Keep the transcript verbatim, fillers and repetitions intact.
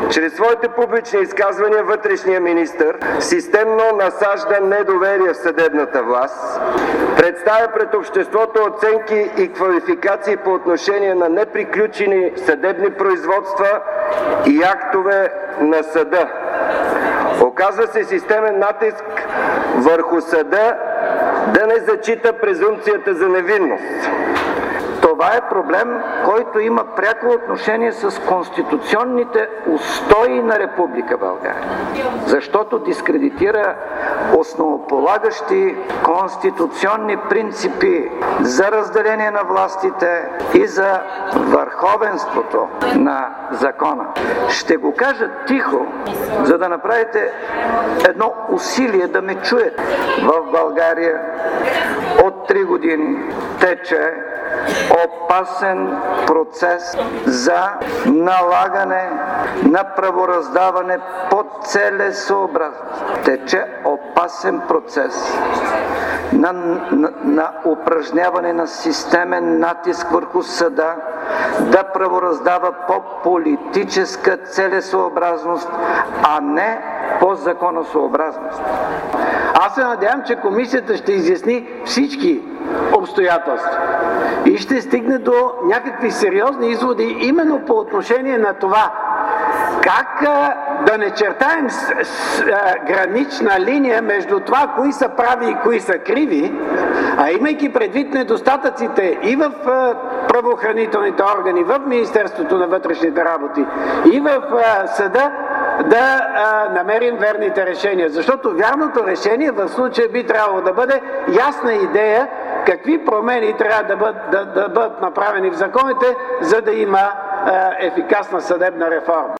Чрез своите публични изказвания вътрешният министър системно насажда недоверие в съдебната власт, представя пред обществото оценки и квалификации по отношение на неприключени съдебни производства и актове на съда. Оказва се системен натиск върху съда да не зачита презумпцията за невинност. Това е проблем, който има пряко отношение с конституционните устои на Република България, защото дискредитира основополагащи конституционни принципи за разделение на властите и за върховенството на закона. Ще го кажа тихо, за да направите едно усилие да ме чуете. В България от три години тече опасен процес за налагане на правораздаване по целесъобразност. Тече опасен процес на, на, на упражняване на системен натиск върху съда да правораздава по политическа целесъобразност, а не по законосъобразност. Аз се надявам, че комисията ще изясни всички обстоятелства и ще стигне до някакви сериозни изводи именно по отношение на това как да не чертаем с, с, а, гранична линия между това, кои са прави и кои са криви, а имайки предвид недостатъците и в а, правоохранителните органи, в Министерството на вътрешните работи и в а, съда, да а, намерим верните решения. Защото вярното решение в случая би трябвало да бъде ясна идея какви промени трябва да бъдат, да, да бъдат направени в законите, за да има а, ефикасна съдебна реформа.